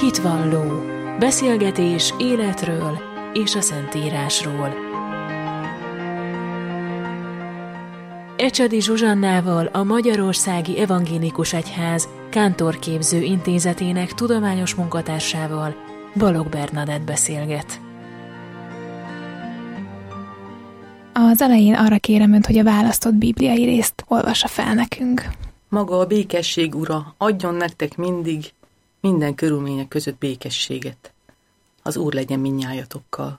Hitvalló. Beszélgetés életről és a Szentírásról. Ecsedi Zsuzsannával, a Magyarországi Evangélikus Egyház Kántorképző Intézetének tudományos munkatársával, Balogh Bernadett beszélget. Az elején arra kérem önt, hogy a választott bibliai részt olvassa fel nekünk. Maga a békesség ura, adjon nektek mindig, minden körülmények között békességet. Az Úr legyen mindnyájatokkal.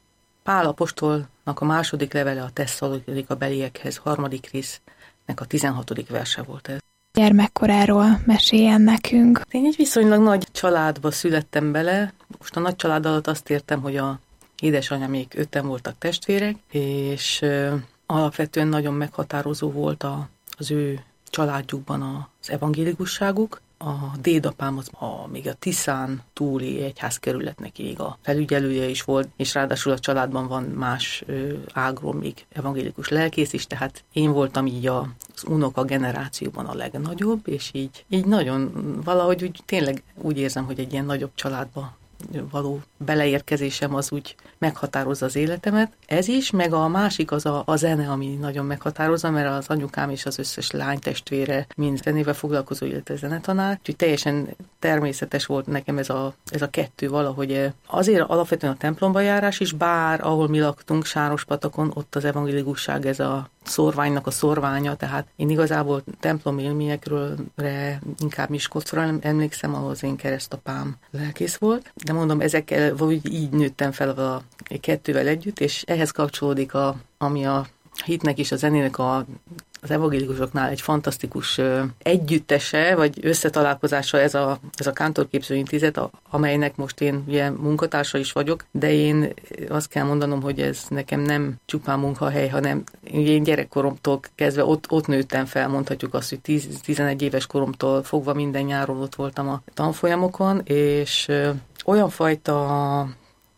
Pál apostolnak a második levele a Tesszalonika beliekhez, 3. résznek a 16. verse volt ez. Gyermekkoráról meséljen nekünk. Én egy viszonylag nagy családba születtem bele. Most a nagy család alatt azt értem, hogy a édesanyámék 5-en voltak testvérek, és alapvetően nagyon meghatározó volt az ő családjukban az evangélikusságuk. A dédapám még a Tiszán túli egyházkerületnek még a felügyelője is volt, és ráadásul a családban van más ágról még evangélikus lelkész is, tehát én voltam így az unoka generációban a legnagyobb, és így nagyon valahogy úgy, tényleg úgy érzem, hogy egy ilyen nagyobb családba való beleérkezésem az úgy meghatározza az életemet. Ez is, meg a másik az a zene, ami nagyon meghatározza, mert az anyukám és az összes lánytestvére mind zenével foglalkozó, illetve zenetanár, úgyhogy teljesen természetes volt nekem ez a kettő valahogy. Azért alapvetően a templomba járás is, bár ahol mi laktunk Sárospatakon, ott az evangélikusság ez a szorványnak a szorványa, tehát én igazából templom élményekről inkább Miskolcra emlékszem, ahol az én keresztapám lelkész volt, de mondom, ezekkel vagy így nőttem fel a kettővel együtt, és ehhez kapcsolódik ami a hitnek és a zenének az evangélikusoknál egy fantasztikus együttese, vagy összetalálkozása ez a Kántorképző Intézet, amelynek most én ugye munkatársa is vagyok, de én azt kell mondanom, hogy ez nekem nem csupán munkahely, hanem én gyerekkoromtól kezdve ott nőttem fel, mondhatjuk azt, hogy 10-11 éves koromtól fogva minden nyáron ott voltam a tanfolyamokon, és olyan fajta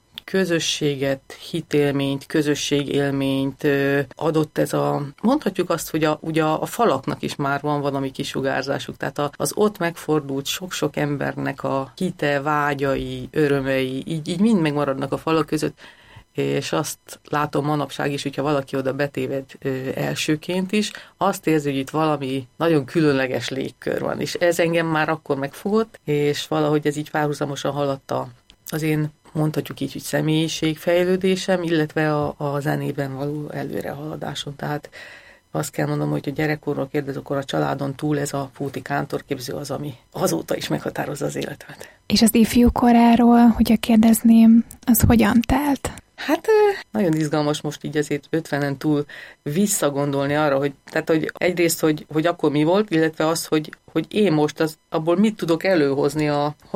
közösséget, hitélményt, közösségélményt adott ez mondhatjuk azt, hogy ugye a falaknak is már van valami kisugárzásuk, tehát az ott megfordult sok-sok embernek a hite, vágyai, örömei, így mind megmaradnak a falak között, és azt látom manapság is, hogyha valaki oda betéved elsőként is, azt érzi, hogy itt valami nagyon különleges légkör van, és ez engem már akkor megfogott, és valahogy ez így párhuzamosan haladt az én, mondhatjuk így, hogy személyiségfejlődésem, illetve a zenében való előrehaladásom. Tehát azt kell mondanom, hogy a gyerekkorról kérdezek, akkor a családon túl ez a Fóti Kántorképző az, ami azóta is meghatározza az életemet. És az ifjú koráról, hogyha kérdezném, az hogyan telt? Hát nagyon izgalmas most így azért 50-en túl visszagondolni arra, hogy egyrészt, hogy akkor mi volt, illetve az, hogy én most abból mit tudok előhozni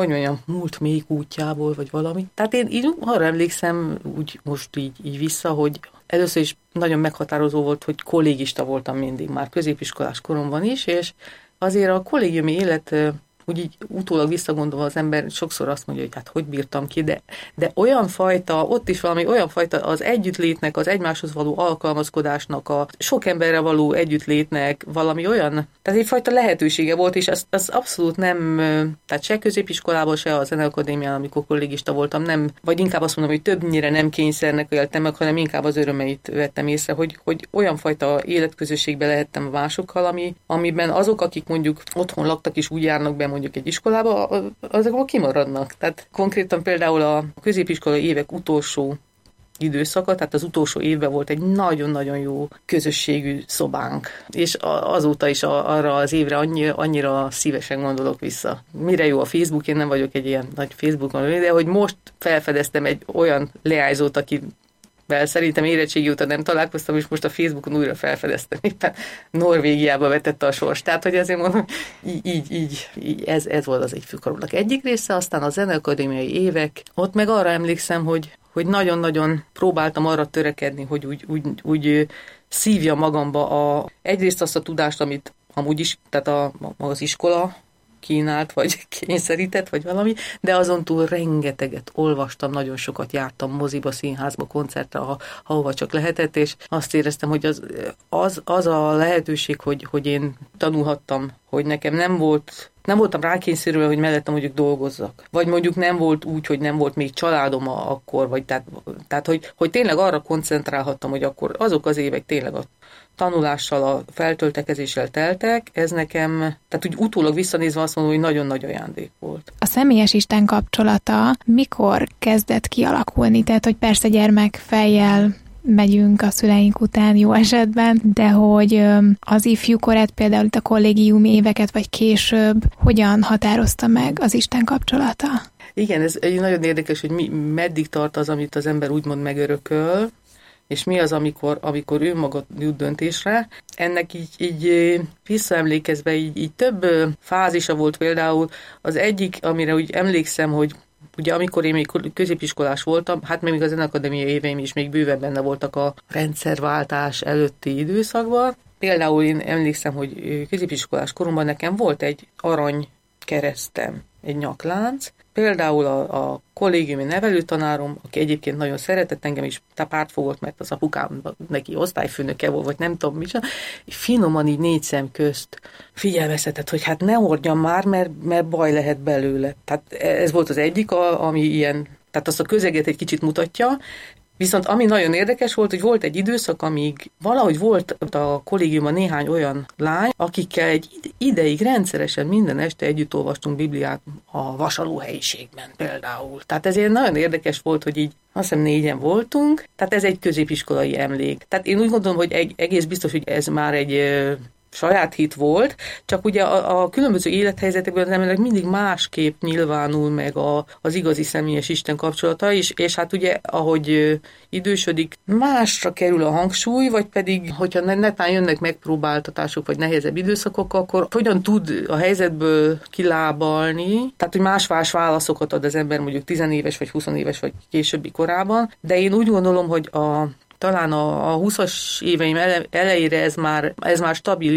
múlt még útjából, vagy valami. Tehát én arra emlékszem úgy most így vissza, hogy először is nagyon meghatározó volt, hogy kollégista voltam mindig, már középiskolás koromban is, és azért a kollégiumi élet úgy így utólag visszagondolva az ember sokszor azt mondja, hogy hát hogy bírtam ki, de olyan fajta, ott is valami olyan fajta az együttlétnek, az egymáshoz való alkalmazkodásnak, a sok emberre való együttlétnek valami olyan, tehát egyfajta lehetősége volt, és az abszolút nem, tehát se középiskolában, se a Zeneakadémián, amikor kollégista voltam, nem, vagy inkább azt mondom, hogy többnyire nem kényszernek éltem meg, hanem inkább az örömeit vettem észre, hogy olyan fajta életközösségbe lehettem másokkal, amiben azok, akik mondjuk otthon laktak és úgy járnak be mondjuk egy iskolába, azokból kimaradnak. Tehát konkrétan például a középiskolai évek utolsó időszaka, tehát az utolsó évben volt egy nagyon-nagyon jó közösségű szobánk. És azóta is arra az évre annyira szívesen gondolok vissza. Mire jó a Facebook, én nem vagyok egy ilyen nagy Facebookon, de hogy most felfedeztem egy olyan leányzót, aki szerintem érettségi óta nem találkoztam, és most a Facebookon újra felfedeztem. Éppen Norvégiába vetette a sors. Tehát, hogy azért mondom, így ez volt az ifjúkoromnak egyik része, aztán a zeneakadémiai évek. Ott meg arra emlékszem, hogy nagyon-nagyon próbáltam arra törekedni, hogy úgy szívja magamba egyrészt azt a tudást, amit amúgy is, tehát az iskola kínált, vagy kényszerített, vagy valami, de azon túl rengeteget olvastam, nagyon sokat jártam moziba, színházba, koncertre, ahova csak lehetett, és azt éreztem, hogy az a lehetőség, hogy én tanulhattam, hogy nekem nem volt nem voltam rákényszerülve, hogy mellettem mondjuk dolgozzak. Vagy mondjuk nem volt úgy, hogy nem volt még családom akkor, vagy tehát hogy tényleg arra koncentrálhattam, hogy akkor azok az évek tényleg a tanulással, a feltöltekezéssel teltek, ez nekem, tehát úgy utólag visszanézve azt mondom, hogy nagyon nagy ajándék volt. A személyes Isten kapcsolata mikor kezdett kialakulni? Tehát, hogy persze gyermekfejjel megyünk a szüleink után jó esetben, de hogy az ifjúkorát, például itt a kollégiumi éveket, vagy később, hogyan határozta meg az Isten kapcsolata? Igen, ez nagyon érdekes, hogy meddig tart az, amit az ember úgymond megörököl, és mi az, amikor ő maga jut döntésre. Ennek így visszaemlékezve így több fázisa volt például. Az egyik, amire úgy emlékszem, hogy ugye amikor én még középiskolás voltam, hát még az zenakadémia éveim is még bőven benne voltak a rendszerváltás előtti időszakban. Például én emlékszem, hogy középiskolás koromban nekem volt egy arany keresztem, egy nyaklánc. Például a kollégiumi nevelőtanárom, aki egyébként nagyon szeretett engem is, pártfogott, mert az apukám neki osztályfőnöke volt, vagy nem tudom micsoda, finoman így 4 szem közt figyelmeztetett, hogy hát ne ordjam már, mert baj lehet belőle. Tehát ez volt az egyik, ami ilyen, tehát azt a közeget egy kicsit mutatja. Viszont ami nagyon érdekes volt, hogy volt egy időszak, amíg valahogy volt a kollégiumban néhány olyan lány, akikkel egy ideig rendszeresen minden este együtt olvastunk Bibliát a Vasaló helyiségben például. Tehát ez nagyon érdekes volt, hogy így azt hiszem 4-en voltunk, tehát ez egy középiskolai emlék. Tehát én úgy gondolom, hogy egész biztos, hogy ez már egy saját hit volt, csak ugye a különböző élethelyzetekben az emberek mindig másképp nyilvánul meg az igazi személyes Isten kapcsolata is, és hát ugye, ahogy idősödik, másra kerül a hangsúly, vagy pedig, hogyha netán jönnek megpróbáltatások, vagy nehezebb időszakok, akkor hogyan tud a helyzetből kilábalni, tehát, hogy más válaszokat ad az ember mondjuk 10 éves, vagy 20 éves, vagy későbbi korában, de én úgy gondolom, hogy talán a 20-as éveim elejére ez már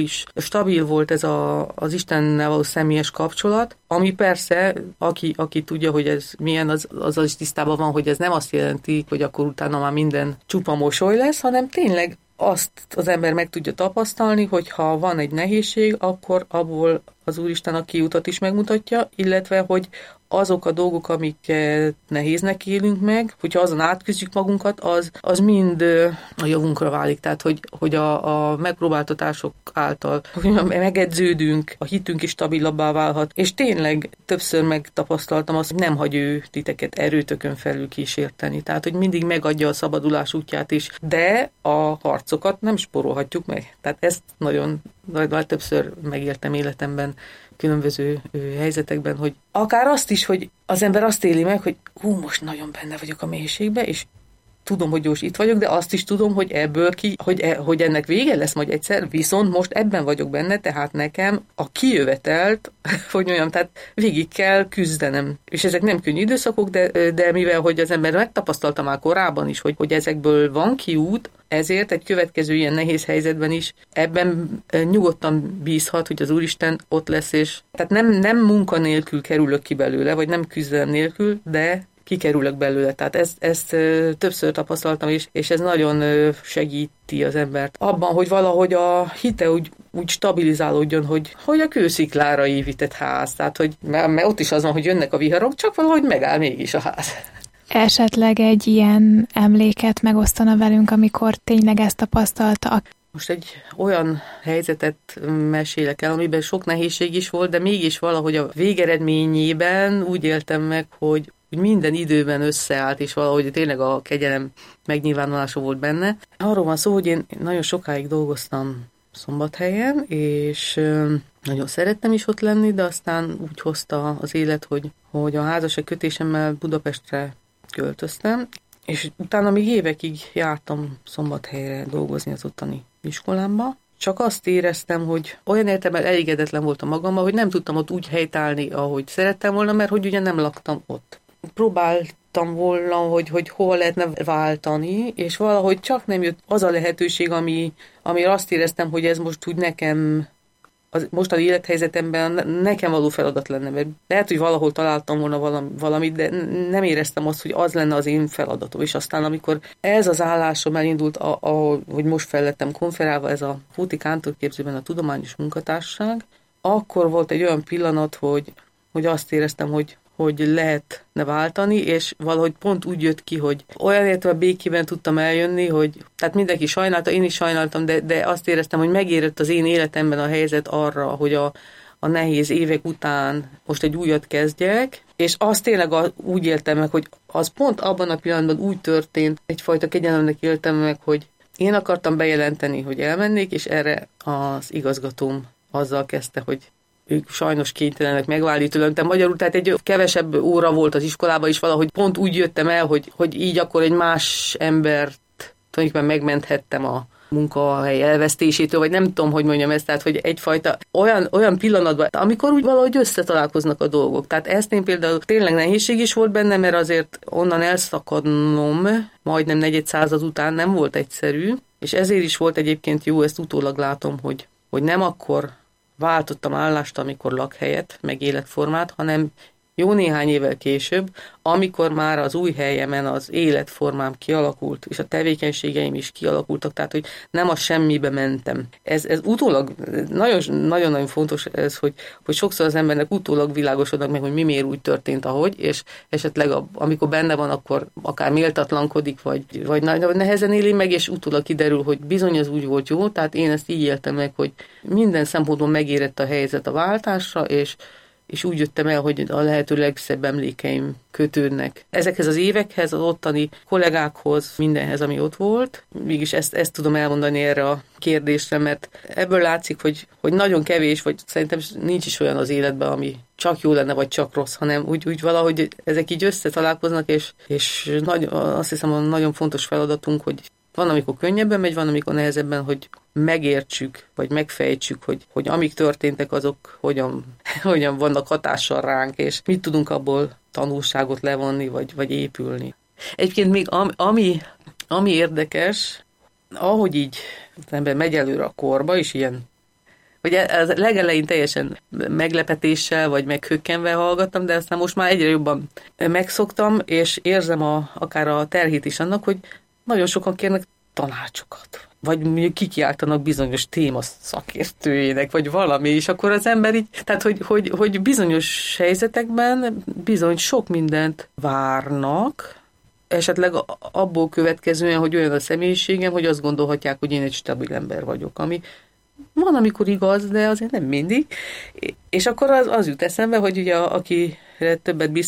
stabil volt ez az Istennel való személyes kapcsolat, ami persze, aki tudja, hogy ez milyen, az is tisztában van, hogy ez nem azt jelenti, hogy akkor utána már minden csupa mosoly lesz, hanem tényleg azt az ember meg tudja tapasztalni, hogy ha van egy nehézség, akkor abból az Úristen a kiutat is megmutatja, illetve, hogy azok a dolgok, amiket nehéznek élünk meg, hogyha azon átküzdjük magunkat, az mind a javunkra válik. Tehát, hogy a megpróbáltatások által megedződünk, a hitünk is stabilabbá válhat, és tényleg többször megtapasztaltam azt, hogy nem hagy ő titeket erőtökön felül kísérteni. Tehát, hogy mindig megadja a szabadulás útját is, de a harcokat nem spórolhatjuk meg. Tehát ezt nagyon többször megéltem életemben, különböző helyzetekben, hogy akár azt is, hogy az ember azt éli meg, hogy most nagyon benne vagyok a mélységbe, és tudom, hogy most itt vagyok, de azt is tudom, hogy ebből hogy ennek vége lesz majd egyszer, viszont most ebben vagyok benne, tehát nekem a kijövetelt, hogy olyan, tehát végig kell küzdenem. És ezek nem könnyű időszakok, de mivel, hogy az ember megtapasztalta már korábban is, hogy ezekből van kiút, ezért egy következő ilyen nehéz helyzetben is ebben nyugodtan bízhat, hogy az Úristen ott lesz, és tehát nem munka nélkül kerülök ki belőle, vagy nem küzdelem nélkül, de kikerülök belőle. Tehát ezt többször tapasztaltam, és ez nagyon segíti az embert abban, hogy valahogy a hite úgy stabilizálódjon, hogy a kősziklára épített ház. Tehát, hogy mert ott is az van, hogy jönnek a viharok, csak valahogy megáll mégis a ház. Esetleg egy ilyen emléket megosztana velünk, amikor tényleg ezt tapasztalta? Most egy olyan helyzetet mesélek el, amiben sok nehézség is volt, de mégis valahogy a végeredményében úgy éltem meg, hogy minden időben összeállt, és valahogy tényleg a kegyelem megnyilvánulása volt benne. Arról van szó, hogy én nagyon sokáig dolgoztam Szombathelyen, és nagyon szerettem is ott lenni, de aztán úgy hozta az élet, hogy a házasság kötésemmel Budapestre költöztem, és utána még évekig jártam Szombathelyre dolgozni az ottani iskolámba. Csak azt éreztem, hogy olyan értelemben elégedetlen voltam magammal, hogy nem tudtam ott úgy helytállni, ahogy szerettem volna, mert hogy ugye nem laktam ott. Próbáltam volna, hogy hova lehetne váltani, és valahogy csak nem jött az a lehetőség, amire azt éreztem, hogy ez most úgy nekem, az mostani élethelyzetemben nekem való feladat lenne, mert lehet, hogy valahol találtam volna valamit, de nem éreztem azt, hogy az lenne az én feladatom. És aztán, amikor ez az állásom elindult, hogy most fellettem konferálva, ez a Fóti Kántorképzőben a tudományos munkatárság, akkor volt egy olyan pillanat, hogy azt éreztem, hogy lehetne váltani, és valahogy pont úgy jött ki, hogy olyan értelemben békében tudtam eljönni, hogy tehát mindenki sajnálta, én is sajnáltam, de azt éreztem, hogy megérett az én életemben a helyzet arra, hogy a nehéz évek után most egy újat kezdjek, és azt tényleg úgy éltem meg, hogy az pont abban a pillanatban úgy történt, egyfajta kegyelemnek éltem meg, hogy én akartam bejelenteni, hogy elmennék, és erre az igazgatóm azzal kezdte, hogy ők sajnos kénytelenek megválni tőlem. Magyarul, tehát egy kevesebb óra volt az iskolában is, valahogy pont úgy jöttem el, hogy így akkor egy más embert tulajdonképpen megmenthettem a munkahely elvesztésétől, vagy nem tudom, hogy mondjam ezt, tehát hogy egyfajta olyan pillanatban, amikor úgy valahogy összetalálkoznak a dolgok. Tehát ezt én például tényleg nehézség is volt benne, mert azért onnan elszakadnom majdnem 400 után nem volt egyszerű, és ezért is volt egyébként jó, ezt utólag látom, hogy nem akkor váltottam állást, amikor lakhelyet, meg életformát, hanem jó néhány évvel később, amikor már az új helyemen az életformám kialakult, és a tevékenységeim is kialakultak, tehát hogy nem a semmibe mentem. Ez utólag nagyon-nagyon fontos ez, hogy sokszor az embernek utólag világosodnak meg, hogy mi miért úgy történt, ahogy, és esetleg amikor benne van, akkor akár méltatlankodik, vagy nagyon nehezen éli meg, és utólag kiderül, hogy bizony az úgy volt jó, tehát én ezt így éltem meg, hogy minden szempontból megérett a helyzet a váltásra, és úgy jöttem el, hogy a lehető legszebb emlékeim kötődnek ezekhez az évekhez, az ottani kollégákhoz, mindenhez, ami ott volt. Mégis ezt tudom elmondani erre a kérdésre, mert ebből látszik, hogy nagyon kevés, vagy szerintem nincs is olyan az életben, ami csak jó lenne, vagy csak rossz, hanem úgy valahogy ezek így összetalálkoznak, és azt hiszem, nagyon fontos feladatunk, hogy van, amikor könnyebben megy, van, amikor nehezebben, hogy megértsük, vagy megfejtsük, hogy amik történtek, azok hogyan vannak hatással ránk, és mit tudunk abból tanulságot levonni, vagy épülni. Egyébként még ami érdekes, ahogy így az ember megy előre a korba, és ilyen, hogy az legelején teljesen meglepetéssel, vagy meghökkenve hallgattam, de aztán most már egyre jobban megszoktam, és érzem akár a terhét is annak, hogy nagyon sokan kérnek tanácsokat, vagy mondjuk kikiáltanak bizonyos téma szakértőjének, vagy valami, és akkor az ember így, tehát hogy bizonyos helyzetekben bizony sok mindent várnak, esetleg abból következően, hogy olyan a személyiségem, hogy azt gondolhatják, hogy én egy stabil ember vagyok, ami van, amikor igaz, de azért nem mindig. És akkor az jut eszembe, hogy ugye akire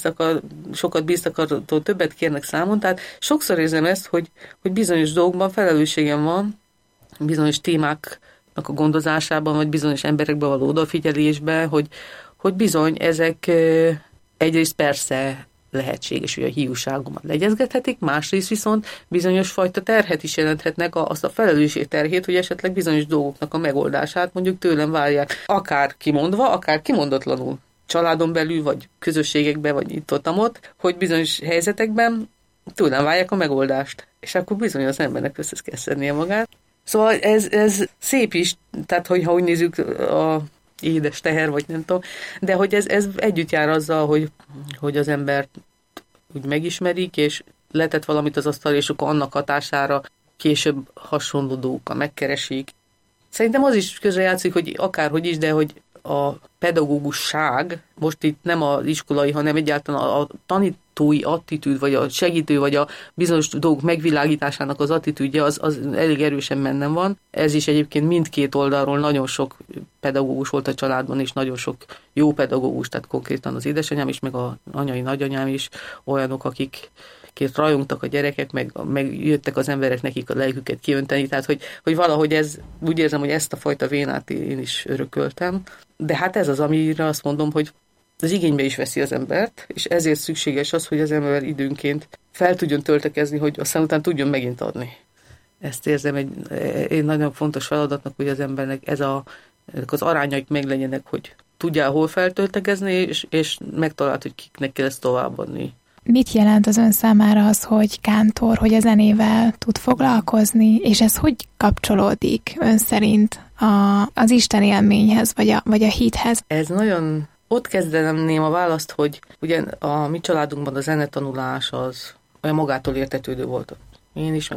sokat bíztak, attól többet kérnek számon, tehát sokszor érzem ezt, hogy bizonyos dolgokban felelősségem van, bizonyos témáknak a gondozásában, vagy bizonyos emberekbe való odafigyelésben, hogy bizony ezek egyrészt persze lehetséges, hogy a hiúságomat legyezgethetik, másrészt viszont bizonyos fajta terhet is jelenthetnek, azt a felelősség terhét, hogy esetleg bizonyos dolgoknak a megoldását mondjuk tőlem várják, akár kimondva, akár kimondatlanul, családon belül, vagy közösségekben, vagy itt-ott, hogy bizonyos helyzetekben tőlem várják a megoldást. És akkor bizony az embernek össze kell szednie magát. Szóval ez szép is, tehát hogyha úgy nézzük a édes teher, vagy nem tudom, de hogy ez együtt jár azzal, hogy az embert úgy megismerik, és letett valamit az asztalra, és akkor annak hatására később hasonló dolgokkal megkeresik. Szerintem az is közrejátszik, hogy akárhogy is, de hogy a pedagógusság, most itt nem az iskolai, hanem egyáltalán a tanítói attitűd, vagy a segítő, vagy a bizonyos dolgok megvilágításának az attitűdje, az elég erősen bennem van. Ez is egyébként mindkét oldalról nagyon sok pedagógus volt a családban, és nagyon sok jó pedagógus, tehát konkrétan az édesanyám is, meg az anyai nagyanyám is olyanok, akik rajongtak a gyerekek, meg jöttek az emberek nekik a lelküket kiönteni, tehát hogy valahogy úgy érzem, hogy ezt a fajta vénát én is örököltem. De hát ez az, amire azt mondom, hogy az igénybe is veszi az embert, és ezért szükséges az, hogy az ember időnként fel tudjon töltekezni, hogy aztán után tudjon megint adni. Ezt érzem egy nagyon fontos feladatnak, hogy az embernek ezek az arányaik meglegyenek, hogy tudjál hol feltöltekezni, és megtalált, hogy kiknek kell ezt továbbadni. Mit jelent az ön számára az, hogy kántor, hogy a zenével tud foglalkozni, és ez hogy kapcsolódik ön szerint az Isten élményhez, vagy a hithez? Ez nagyon... Ott kezdeném a választ, hogy ugye a mi családunkban a zenetanulás az olyan magától értetődő volt. Én is, meg a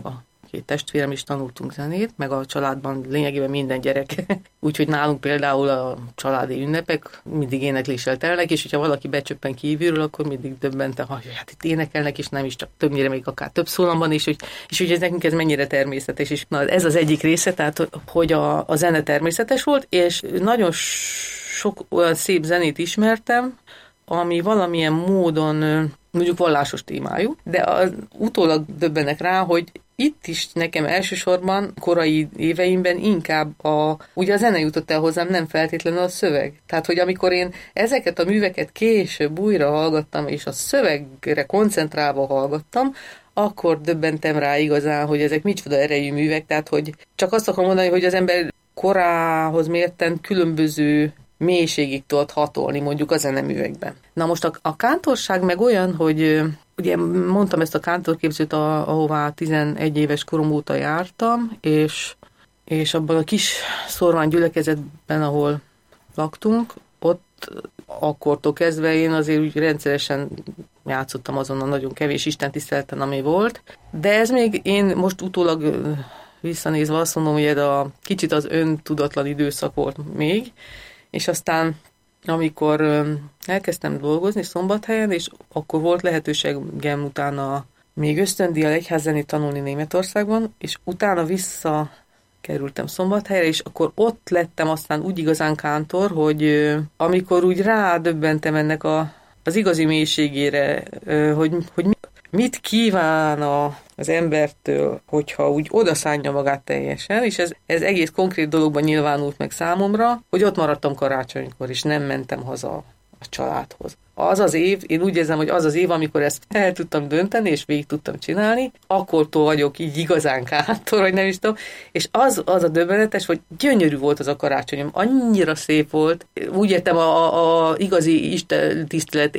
két testvérem is tanultunk zenét, meg a családban lényegében minden gyerek. Úgyhogy nálunk például a családi ünnepek mindig énekléssel telnek, és hogyha valaki becsöppen kívülről, akkor mindig döbbenten, hogy hát itt énekelnek, és nem is csak többnyire még akár több szólamban is, és hogy ez nekünk ez mennyire természetes. És na, ez az egyik része, tehát hogy a zene természetes volt, és nagyon sok olyan szép zenét ismertem, ami valamilyen módon mondjuk vallásos témájú, de utólag döbbenek rá, hogy itt is nekem elsősorban korai éveimben inkább ugye a zene jutott el hozzám, nem feltétlenül a szöveg. Tehát, hogy amikor én ezeket a műveket később újra hallgattam, és a szövegre koncentrálva hallgattam, akkor döbbentem rá igazán, hogy ezek micsoda erejű művek, tehát, hogy csak azt akarom mondani, hogy az ember korához mérten különböző mélységig tudott hatolni mondjuk a zeneművekben. Na most a kántorság meg olyan, hogy ugye mondtam ezt a kántorképzőt, ahová 11 éves korom óta jártam, és abban a kis szorvány gyülekezetben, ahol laktunk, ott akkortól kezdve én azért úgy rendszeresen játszottam azon a nagyon kevés istentiszteleten, ami volt, de ez még én most utólag visszanézve azt mondom, hogy ez kicsit az öntudatlan időszak volt még, és aztán, amikor elkezdtem dolgozni Szombathelyen, és akkor volt lehetőségem utána még ösztöndíjjal egyházzenét tanulni Németországban, és utána visszakerültem Szombathelyre, és akkor ott lettem aztán úgy igazán kántor, hogy amikor úgy rádöbbentem ennek az igazi mélységére, hogy mit kíván az embertől, hogyha úgy odaszánja magát teljesen, és ez egész konkrét dologban nyilvánult meg számomra, hogy ott maradtam karácsonykor, és nem mentem haza a családhoz. Az az év, én úgy érzem, hogy az az év, amikor ezt el tudtam dönteni, és végig tudtam csinálni, akkortól vagyok így igazán kántor, hogy nem is tudom, és az a döbbenetes, hogy gyönyörű volt az a karácsonyom, annyira szép volt, úgy értem a igazi istentisztelet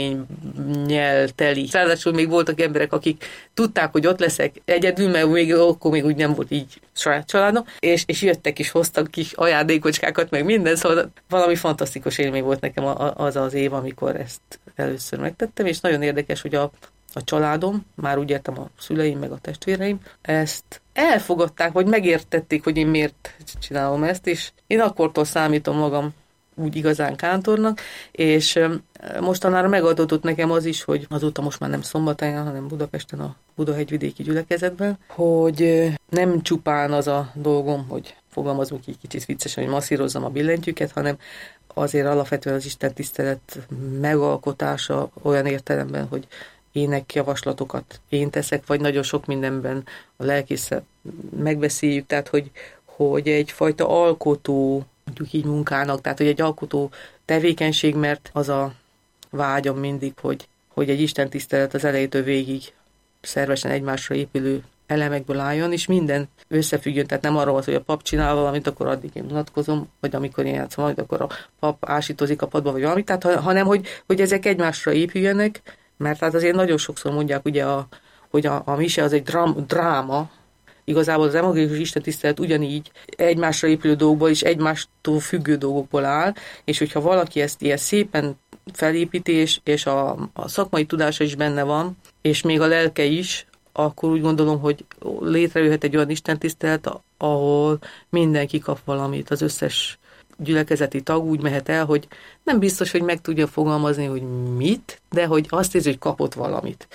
élménnyel teli. Ráadásul még voltak emberek, akik tudták, hogy ott leszek egyedül, mert akkor még úgy nem volt így saját családom, és jöttek és hoztak kis ajándékocskákat, meg minden, szóval valami fantasztikus élmény volt nekem az az év, amikor ezt először megtettem, és nagyon érdekes, hogy a családom, már úgy értem a szüleim, meg a testvéreim, ezt elfogadták, vagy megértették, hogy én miért csinálom ezt, és én akkortól számítom magam úgy igazán kántornak, és mostanára megadódott nekem az is, hogy azóta most már nem Szombathelyen, hanem Budapesten, a Budahegyvidéki gyülekezetben, hogy nem csupán az a dolgom, hogy fogalmazunk így kicsit viccesen, hogy masszírozzam a billentyűket, hanem azért alapvetően az istentisztelet megalkotása olyan értelemben, hogy énekjavaslatokat én teszek, vagy nagyon sok mindenben a lelkésszel megbeszéljük, tehát hogy egyfajta alkotó, mondjuk így munkának, tehát hogy egy alkotó tevékenység, mert az a vágyam mindig, hogy egy istentisztelet az elejétől végig szervesen egymásra épülő elemekből álljon, és minden összefüggjön, tehát nem arról van, hogy a pap csinál valamit, akkor addig én unatkozom, vagy amikor én játszom valamit, akkor a pap ásítozik a padba, vagy valamit, tehát, hanem hogy ezek egymásra épüljenek, mert hát azért nagyon sokszor mondják, ugye, hogy a mise az egy dráma, igazából az evangélikus istentisztelet ugyanígy egymásra épülő dolgokból és egymástól függő dolgokból áll, és hogyha valaki ezt ilyen szépen felépíti, és a szakmai tudása is benne van, és még a lelke is, akkor úgy gondolom, hogy létrejöhet egy olyan istentisztelet, ahol mindenki kap valamit, az összes gyülekezeti tag úgy mehet el, hogy nem biztos, hogy meg tudja fogalmazni, hogy mit, de hogy azt érzi, hogy kapott valamit.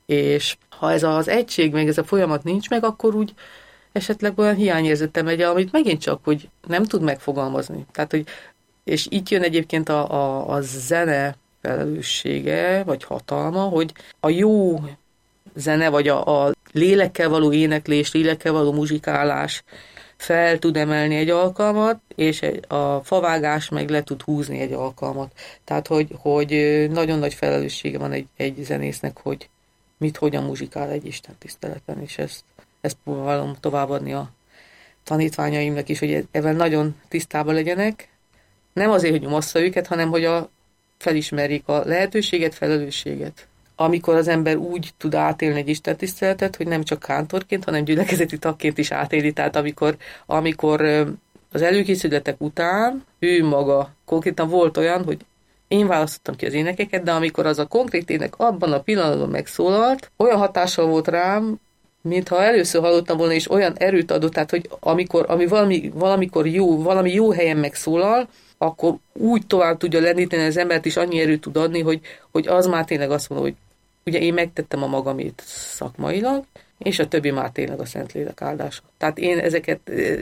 És ha ez az egység, meg ez a folyamat nincs meg, akkor úgy esetleg olyan hiányérzetem megy, amit megint csak, hogy nem tud megfogalmazni. Tehát, hogy, és itt jön egyébként a zene felelőssége, vagy hatalma, hogy a jó zene, vagy a lélekkel való éneklés, lélekkel való muzsikálás fel tud emelni egy alkalmat, és a favágás meg le tud húzni egy alkalmat. Tehát, hogy nagyon nagy felelőssége van egy zenésznek, hogy hogyan muzsikál egy istentiszteleten, és ezt próbálom továbbadni a tanítványaimnak is, hogy ebben nagyon tisztában legyenek. Nem azért, hogy nyomassza őket, hanem hogy felismerjék a lehetőséget, felelősséget. Amikor az ember úgy tud átélni egy istentiszteletet, hogy nem csak kántorként, hanem gyülekezeti tagként is átéli. Tehát amikor az előkészületek után ő maga, konkrétan volt olyan, hogy én választottam ki az énekeket, de amikor az a konkrét ének abban a pillanatban megszólalt, olyan hatással volt rám, mintha először hallottam volna, és olyan erőt adott, tehát, hogy valamikor valami jó helyen megszólal, akkor úgy tovább tudja lendíteni az embert, is annyi erőt tud adni, hogy az már tényleg azt mondja, hogy ugye én megtettem a magamét szakmailag, és a többi már tényleg a Szentlélek áldása. Tehát én ezeket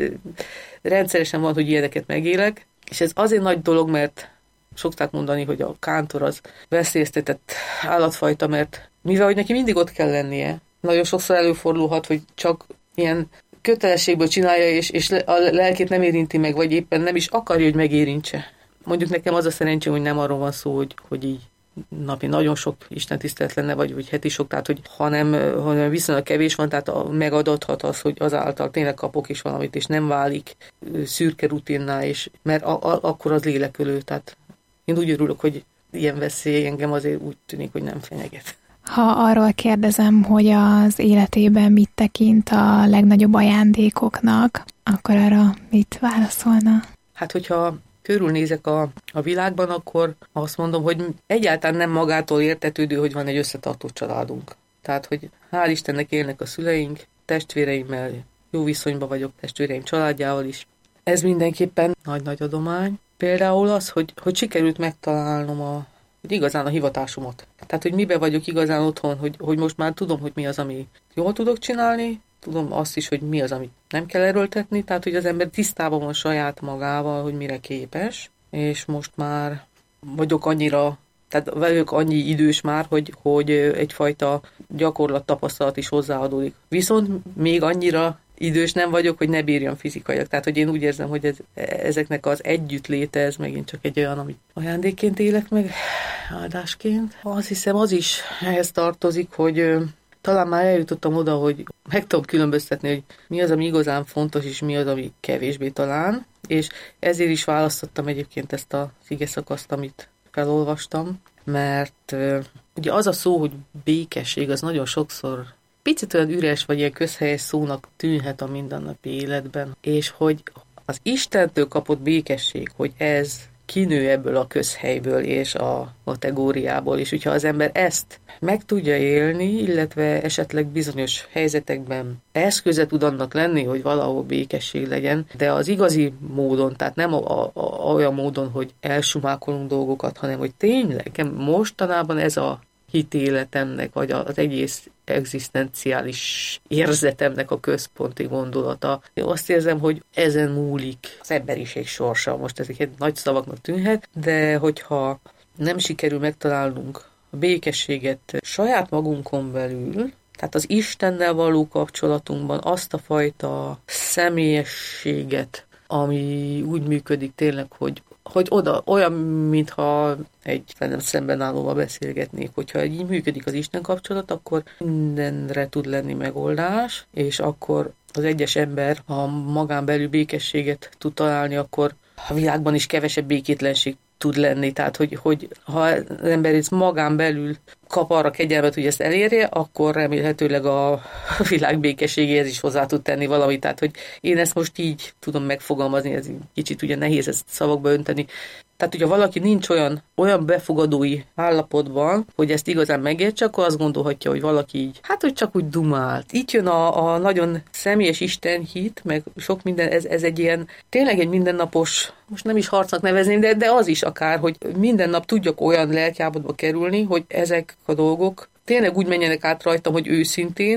rendszeresen van, hogy ilyeneket megélek, és ez azért nagy dolog, mert szokták mondani, hogy a kántor az veszélyeztetett állatfajta, mert mivel hogy neki mindig ott kell lennie, nagyon sokszor előfordulhat, hogy csak ilyen kötelességből csinálja, és a lelkét nem érinti meg, vagy éppen nem is akarja, hogy megérintse. Mondjuk nekem az a szerencsém, hogy nem arról van szó, hogy így napi nagyon sok istentisztelet lenne, vagy heti sok, tehát hogy hanem viszonylag kevés van, tehát megadathat az, hogy azáltal tényleg kapok is valamit, és nem válik szürke rutinná, mert akkor az lélekölő, tehát én úgy örülök, hogy ilyen veszély engem azért úgy tűnik, hogy nem fenyeget. Ha arról kérdezem, hogy az életében mit tekint a legnagyobb ajándékoknak, akkor arra mit válaszolna? Hát, hogyha körülnézek a világban, akkor azt mondom, hogy egyáltalán nem magától értetődő, hogy van egy összetartó családunk. Tehát, hogy hál' Istennek élnek a szüleink, testvéreimmel jó viszonyban vagyok, testvéreim családjával is. Ez mindenképpen nagy-nagy adomány. Például az, hogy sikerült megtalálnom hogy igazán a hivatásomat. Tehát, hogy miben vagyok igazán otthon, hogy most már tudom, hogy mi az, ami jól tudok csinálni, tudom azt is, hogy mi az, amit nem kell erőltetni, tehát, hogy az ember tisztában van saját magával, hogy mire képes, és most már vagyok annyira, tehát vagyok annyi idős már, hogy egyfajta gyakorlat tapasztalat is hozzáadódik. Viszont még annyira idős nem vagyok, hogy ne bírjam fizikailag. Tehát, hogy én úgy érzem, hogy ezeknek az együttléte, ez megint csak egy olyan, amit ajándékként élek meg, áldásként. Azt hiszem, az is ehhez tartozik, hogy talán már eljutottam oda, hogy meg tudom különböztetni, hogy mi az, ami igazán fontos, és mi az, ami kevésbé talán. És ezért is választottam egyébként ezt a igeszakaszt, amit felolvastam, mert ugye az a szó, hogy békesség, az nagyon sokszor picit olyan üres, vagy ilyen közhelyes szónak tűnhet a mindennapi életben, és hogy az Istentől kapott békesség, hogy ez kinő ebből a közhelyből és a kategóriából, és hogyha az ember ezt meg tudja élni, illetve esetleg bizonyos helyzetekben eszköze tud annak lenni, hogy valahol békesség legyen, de az igazi módon, tehát nem olyan módon, hogy elsumákolunk dolgokat, hanem hogy tényleg mostanában ez a hitéletemnek, vagy az egész egzisztenciális érzetemnek a központi gondolata. Én azt érzem, hogy ezen múlik az emberiség sorsa. Most ezek egy nagy szavaknak tűnhet, de hogyha nem sikerül megtalálnunk a békességet saját magunkon belül, tehát az Istennel való kapcsolatunkban azt a fajta személyességet, ami úgy működik tényleg, hogy oda, olyan, mintha egy velem szemben állóval beszélgetnék, hogyha így működik az Isten kapcsolat, akkor mindenre tud lenni megoldás, és akkor az egyes ember, ha magán belül békességet tud találni, akkor a világban is kevesebb békétlenség tud lenni. Tehát, hogy ha az ember ezt magán belül kap arra kegyelmet, hogy ezt elérje, akkor remélhetőleg a világ békességéhez is hozzá tud tenni valamit. Tehát, hogy én ezt most így tudom megfogalmazni, ez kicsit ugye nehéz ezt szavakba önteni. Tehát, hogyha valaki nincs olyan befogadói állapotban, hogy ezt igazán megértse, akkor azt gondolhatja, hogy valaki így, hát, hogy csak úgy dumált. Itt jön a nagyon személyes istenhit, meg sok minden, ez egy ilyen, tényleg egy mindennapos, most nem is harcnak nevezném, de az is akár, hogy minden nap tudjak olyan lelkiállapotba kerülni, hogy ezek a dolgok tényleg úgy menjenek át rajtam, hogy őszintén,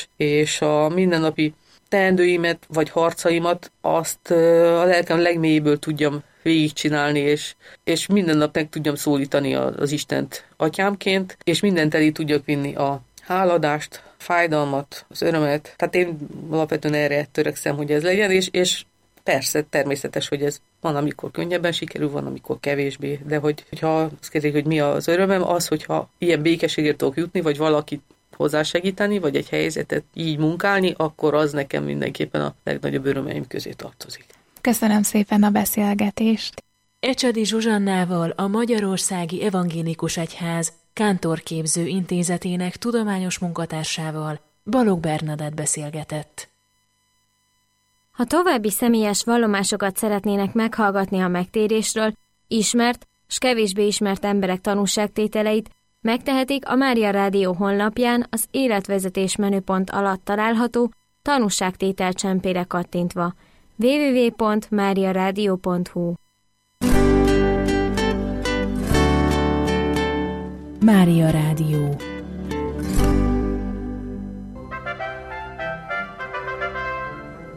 és a mindennapi teendőimet, vagy harcaimat azt a lelkem legmélyéből tudjam végigcsinálni, és minden nap meg tudjam szólítani az Istent atyámként, és mindent elé tudjak vinni a háladást, fájdalmat, az örömet. Tehát én alapvetően erre törekszem, hogy ez legyen, és persze, természetes, hogy ez van, amikor könnyebben sikerül, van, amikor kevésbé, de hogyha azt kérdezik, hogy mi az örömem, az, hogyha ilyen békességért tudok jutni, vagy valakit hozzásegíteni, vagy egy helyzetet így munkálni, akkor az nekem mindenképpen a legnagyobb örömeim közé tartozik. Köszönöm szépen a beszélgetést! Ecsedi Zsuzsannával, a Magyarországi Evangélikus Egyház Kántorképző Intézetének tudományos munkatársával, Balogh Bernadett beszélgetett. Ha további személyes vallomásokat szeretnének meghallgatni a megtérésről, ismert s kevésbé ismert emberek tanúságtételeit, Megtehetik a Mária Rádió honlapján az életvezetés menüpont alatt található tanúságtétel csempére kattintva. www.mariaradio.hu. Mária Rádió.